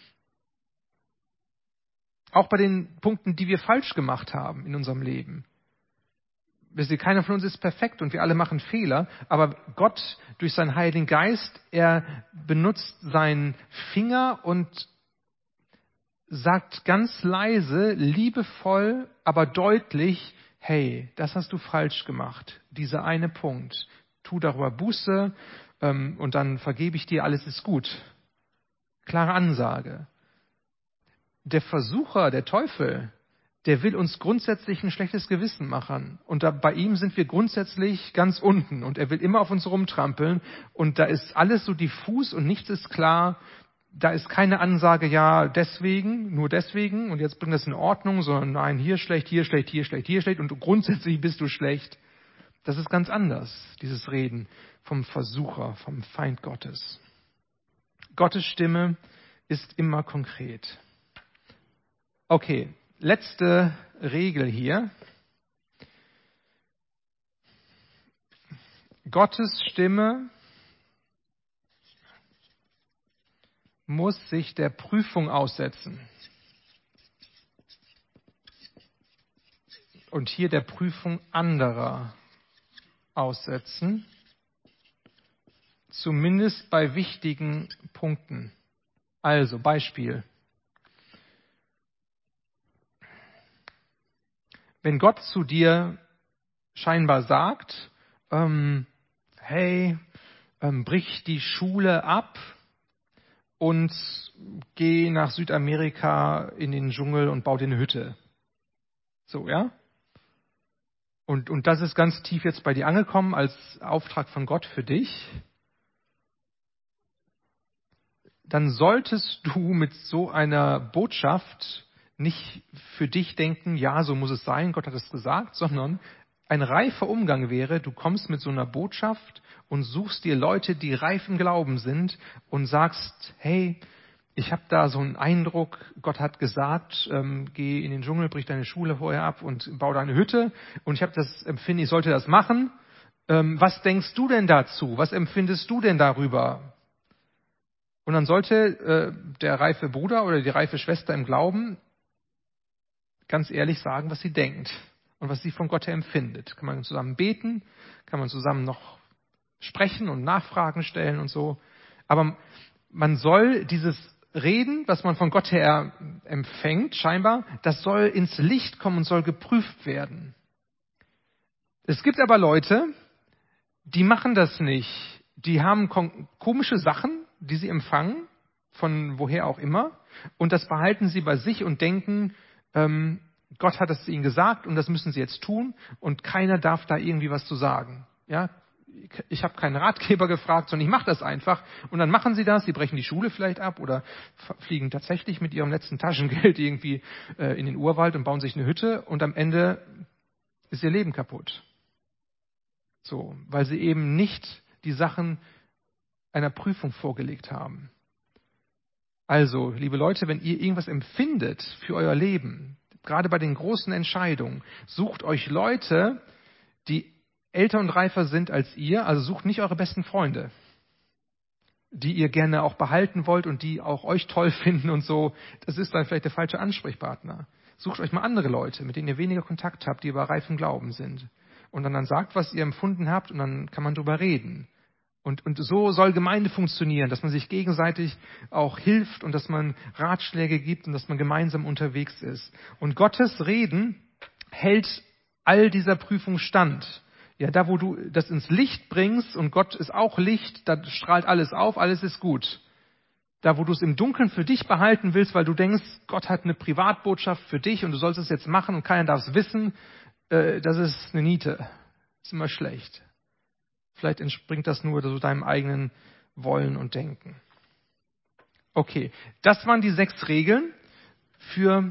Auch bei den Punkten, die wir falsch gemacht haben in unserem Leben. Wisst ihr, keiner von uns ist perfekt und wir alle machen Fehler, aber Gott durch seinen Heiligen Geist, er benutzt seinen Finger und sagt ganz leise, liebevoll, aber deutlich, hey, das hast du falsch gemacht, dieser eine Punkt. Tu darüber Buße und dann vergebe ich dir, alles ist gut. Klare Ansage. Der Versucher, der Teufel, der will uns grundsätzlich ein schlechtes Gewissen machen. Und bei ihm sind wir grundsätzlich ganz unten. Und er will immer auf uns rumtrampeln. Und da ist alles so diffus und nichts ist klar. Da ist keine Ansage, ja, deswegen, nur deswegen. Und jetzt bring das in Ordnung, sondern nein, hier schlecht, hier schlecht, hier schlecht, hier schlecht. Und grundsätzlich bist du schlecht. Das ist ganz anders, dieses Reden vom Versucher, vom Feind Gottes. Gottes Stimme ist immer konkret. Okay, letzte Regel hier. Gottes Stimme muss sich der Prüfung aussetzen. Und hier der Prüfung anderer aussetzen. Zumindest bei wichtigen Punkten. Also, Beispiel. wenn Gott zu dir scheinbar sagt, hey, brich die Schule ab und geh nach Südamerika in den Dschungel und bau dir eine Hütte. So, ja? Und das ist ganz tief jetzt bei dir angekommen als Auftrag von Gott für dich. Dann solltest du mit so einer Botschaft nicht für dich denken, ja, so muss es sein, Gott hat es gesagt, sondern ein reifer Umgang wäre, du kommst mit so einer Botschaft und suchst dir Leute, die reif im Glauben sind und sagst, hey, ich habe da so einen Eindruck, Gott hat gesagt, geh in den Dschungel, brich deine Schule vorher ab und bau deine Hütte. Und ich habe das Empfinden, ich sollte das machen. Was denkst du denn dazu? Was empfindest du denn darüber? Und dann sollte der reife Bruder oder die reife Schwester im Glauben ganz ehrlich sagen, was sie denkt und was sie von Gott her empfindet. Kann man zusammen beten, kann man zusammen noch sprechen und Nachfragen stellen und so. Aber man soll dieses Reden, was man von Gott her empfängt, scheinbar, das soll ins Licht kommen und soll geprüft werden. Es gibt aber Leute, die machen das nicht. Die haben komische Sachen, die sie empfangen, von woher auch immer, und das behalten sie bei sich und denken, Gott hat es ihnen gesagt und das müssen sie jetzt tun und keiner darf da irgendwie was zu sagen. Ja, ich habe keinen Ratgeber gefragt, sondern ich mache das einfach. Und dann machen sie das, sie brechen die Schule vielleicht ab oder fliegen tatsächlich mit ihrem letzten Taschengeld irgendwie in den Urwald und bauen sich eine Hütte und am Ende ist ihr Leben kaputt. So, weil sie eben nicht die Sachen einer Prüfung vorgelegt haben. Also, liebe Leute, wenn ihr irgendwas empfindet für euer Leben, gerade bei den großen Entscheidungen, sucht euch Leute, die älter und reifer sind als ihr, also sucht nicht eure besten Freunde, die ihr gerne auch behalten wollt und die auch euch toll finden und so. Das ist dann vielleicht der falsche Ansprechpartner. Sucht euch mal andere Leute, mit denen ihr weniger Kontakt habt, die aber reif im Glauben sind. Und dann sagt, was ihr empfunden habt und dann kann man drüber reden. Und so soll Gemeinde funktionieren, dass man sich gegenseitig auch hilft und dass man Ratschläge gibt und dass man gemeinsam unterwegs ist. Und Gottes Reden hält all dieser Prüfung stand. Ja, da wo du das ins Licht bringst und Gott ist auch Licht, da strahlt alles auf, alles ist gut. Da wo du es im Dunkeln für dich behalten willst, weil du denkst, Gott hat eine Privatbotschaft für dich und du sollst es jetzt machen und keiner darf es wissen, das ist eine Niete. Das ist immer schlecht. Vielleicht entspringt das nur so deinem eigenen Wollen und Denken. Okay, das waren die 6 Regeln für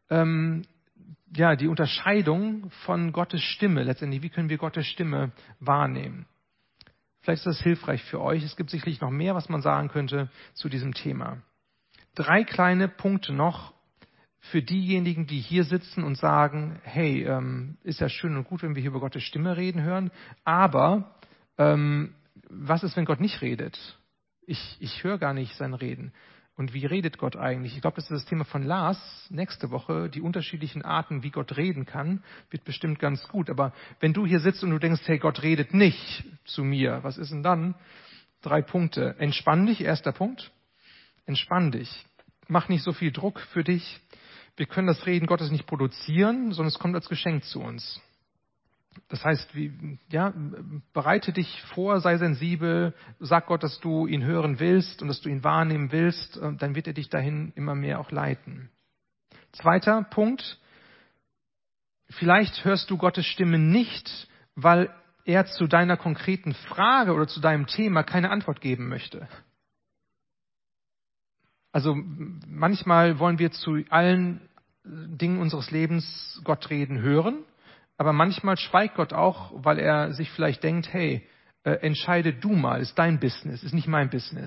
die Unterscheidung von Gottes Stimme. Letztendlich, wie können wir Gottes Stimme wahrnehmen? Vielleicht ist das hilfreich für euch. Es gibt sicherlich noch mehr, was man sagen könnte zu diesem Thema. 3 kleine Punkte noch für diejenigen, die hier sitzen und sagen, hey, ist ja schön und gut, wenn wir hier über Gottes Stimme reden hören, aber was ist, wenn Gott nicht redet? Ich höre gar nicht sein Reden. Und wie redet Gott eigentlich? Ich glaube, das ist das Thema von Lars nächste Woche. Die unterschiedlichen Arten, wie Gott reden kann, wird bestimmt ganz gut. Aber wenn du hier sitzt und du denkst, hey, Gott redet nicht zu mir, was ist denn dann? 3 Punkte. Entspann dich, erster Punkt. Entspann dich. Mach nicht so viel Druck für dich. Wir können das Reden Gottes nicht produzieren, sondern es kommt als Geschenk zu uns. Das heißt, bereite dich vor, sei sensibel, sag Gott, dass du ihn hören willst und dass du ihn wahrnehmen willst, dann wird er dich dahin immer mehr auch leiten. 2. Punkt, vielleicht hörst du Gottes Stimme nicht, weil er zu deiner konkreten Frage oder zu deinem Thema keine Antwort geben möchte. Also manchmal wollen wir zu allen Dingen unseres Lebens Gott reden hören. Aber manchmal schweigt Gott auch, weil er sich vielleicht denkt, hey, entscheide du mal, ist dein Business, ist nicht mein Business.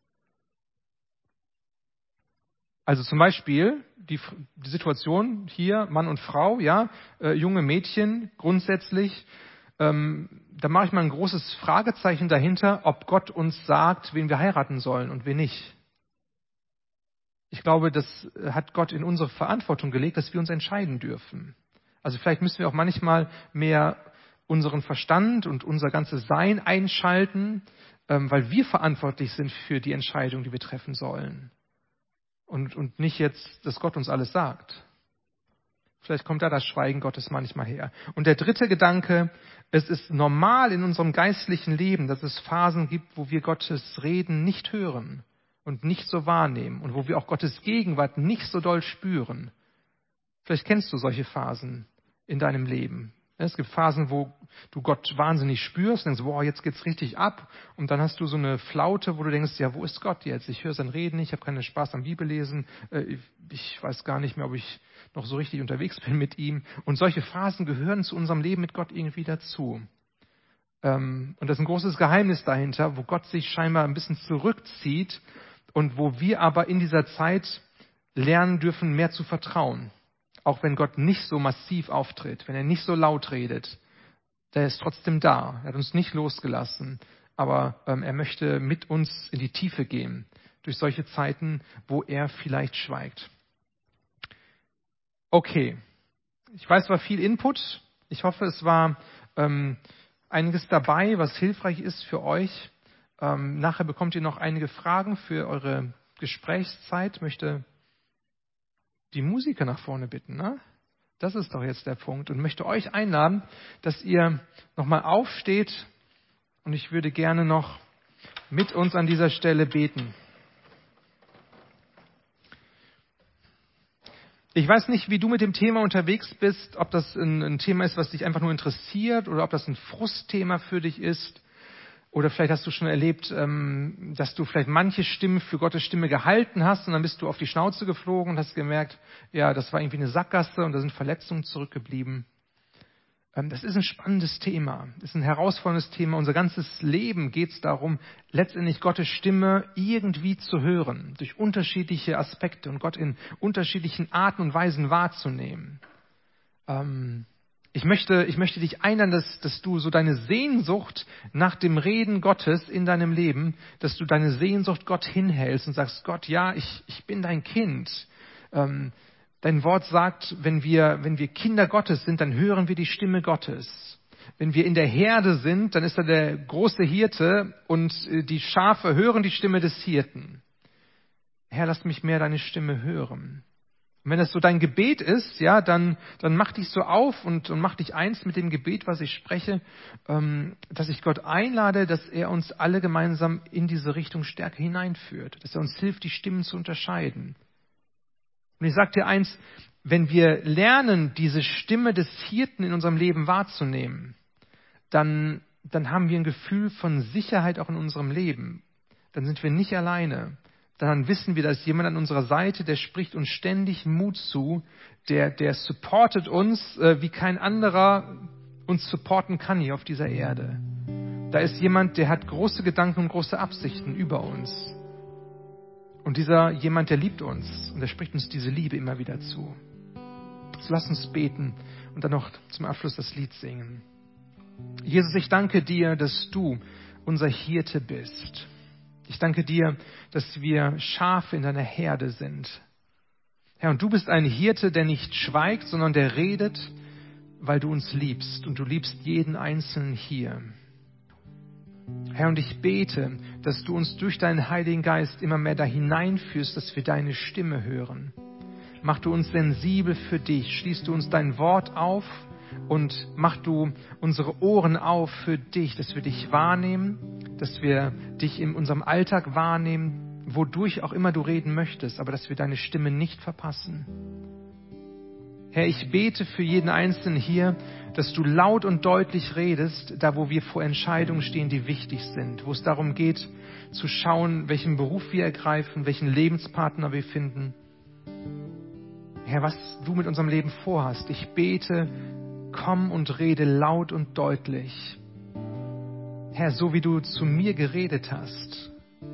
Also zum Beispiel die Situation hier, Mann und Frau, junge Mädchen grundsätzlich, da mache ich mal ein großes Fragezeichen dahinter, ob Gott uns sagt, wen wir heiraten sollen und wen nicht. Ich glaube, das hat Gott in unsere Verantwortung gelegt, dass wir uns entscheiden dürfen. Also vielleicht müssen wir auch manchmal mehr unseren Verstand und unser ganzes Sein einschalten, weil wir verantwortlich sind für die Entscheidung, die wir treffen sollen. Und nicht jetzt, dass Gott uns alles sagt. Vielleicht kommt da das Schweigen Gottes manchmal her. Und der dritte Gedanke, es ist normal in unserem geistlichen Leben, dass es Phasen gibt, wo wir Gottes Reden nicht hören und nicht so wahrnehmen und wo wir auch Gottes Gegenwart nicht so doll spüren. Vielleicht kennst du solche Phasen in deinem Leben. Es gibt Phasen, wo du Gott wahnsinnig spürst und denkst, wow, jetzt geht's richtig ab. Und dann hast du so eine Flaute, wo du denkst, ja, wo ist Gott jetzt? Ich höre sein Reden nicht, ich habe keinen Spaß am Bibellesen. Ich weiß gar nicht mehr, ob ich noch so richtig unterwegs bin mit ihm. Und solche Phasen gehören zu unserem Leben mit Gott irgendwie dazu. Und das ist ein großes Geheimnis dahinter, wo Gott sich scheinbar ein bisschen zurückzieht und wo wir aber in dieser Zeit lernen dürfen, mehr zu vertrauen. Auch wenn Gott nicht so massiv auftritt, wenn er nicht so laut redet, der ist trotzdem da. Er hat uns nicht losgelassen, aber er möchte mit uns in die Tiefe gehen, durch solche Zeiten, wo er vielleicht schweigt. Okay, ich weiß, es war viel Input. Ich hoffe, es war einiges dabei, was hilfreich ist für euch. Nachher bekommt ihr noch einige Fragen für eure Gesprächszeit. Ich möchte die Musiker nach vorne bitten, ne? Das ist doch jetzt der Punkt. Und möchte euch einladen, dass ihr nochmal aufsteht. Und ich würde gerne noch mit uns an dieser Stelle beten. Ich weiß nicht, wie du mit dem Thema unterwegs bist, ob das ein Thema ist, was dich einfach nur interessiert oder ob das ein Frustthema für dich ist. Oder vielleicht hast du schon erlebt, dass du vielleicht manche Stimmen für Gottes Stimme gehalten hast und dann bist du auf die Schnauze geflogen und hast gemerkt, ja, das war irgendwie eine Sackgasse und da sind Verletzungen zurückgeblieben. Das ist ein spannendes Thema, das ist ein herausforderndes Thema. Unser ganzes Leben geht es darum, letztendlich Gottes Stimme irgendwie zu hören, durch unterschiedliche Aspekte und Gott in unterschiedlichen Arten und Weisen wahrzunehmen. Ich möchte dich einladen, dass du so deine Sehnsucht nach dem Reden Gottes in deinem Leben, dass du deine Sehnsucht Gott hinhältst und sagst, Gott, ja, ich bin dein Kind. Dein Wort sagt, wenn wir Kinder Gottes sind, dann hören wir die Stimme Gottes. Wenn wir in der Herde sind, dann ist da der große Hirte und die Schafe hören die Stimme des Hirten. Herr, lass mich mehr deine Stimme hören. Und wenn das so dein Gebet ist, ja, dann mach dich so auf und mach dich eins mit dem Gebet, was ich spreche, dass ich Gott einlade, dass er uns alle gemeinsam in diese Richtung stärker hineinführt, dass er uns hilft, die Stimmen zu unterscheiden. Und ich sage dir eins, wenn wir lernen, diese Stimme des Hirten in unserem Leben wahrzunehmen, dann haben wir ein Gefühl von Sicherheit auch in unserem Leben. Dann sind wir nicht alleine. Dann wissen wir, da ist jemand an unserer Seite, der spricht uns ständig Mut zu, der supportet uns, wie kein anderer uns supporten kann hier auf dieser Erde. Da ist jemand, der hat große Gedanken und große Absichten über uns. Und dieser jemand, der liebt uns und der spricht uns diese Liebe immer wieder zu. So lass uns beten und dann noch zum Abschluss das Lied singen. Jesus, ich danke dir, dass du unser Hirte bist. Ich danke dir, dass wir Schafe in deiner Herde sind. Herr, und du bist ein Hirte, der nicht schweigt, sondern der redet, weil du uns liebst. Und du liebst jeden Einzelnen hier. Herr, und ich bete, dass du uns durch deinen Heiligen Geist immer mehr da hineinführst, dass wir deine Stimme hören. Mach du uns sensibel für dich. Schließ du uns dein Wort auf und mach du unsere Ohren auf für dich, dass wir dich wahrnehmen, dass wir dich in unserem Alltag wahrnehmen, wodurch auch immer du reden möchtest, aber dass wir deine Stimme nicht verpassen. Herr, ich bete für jeden Einzelnen hier, dass du laut und deutlich redest, da wo wir vor Entscheidungen stehen, die wichtig sind, wo es darum geht, zu schauen, welchen Beruf wir ergreifen, welchen Lebenspartner wir finden. Herr, was du mit unserem Leben vorhast. Ich bete, komm und rede laut und deutlich. Herr, so wie du zu mir geredet hast.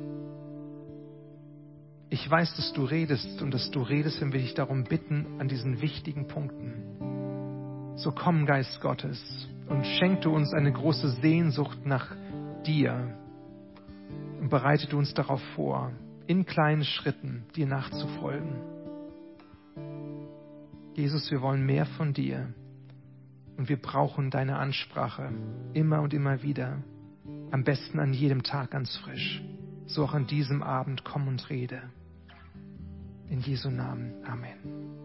Ich weiß, dass du redest und dass du redest, wenn wir dich darum bitten, an diesen wichtigen Punkten. So komm, Geist Gottes, und schenk du uns eine große Sehnsucht nach dir und bereite du uns darauf vor, in kleinen Schritten dir nachzufolgen. Jesus, wir wollen mehr von dir und wir brauchen deine Ansprache immer und immer wieder, am besten an jedem Tag ganz frisch. So auch an diesem Abend, komm und rede. In Jesu Namen. Amen.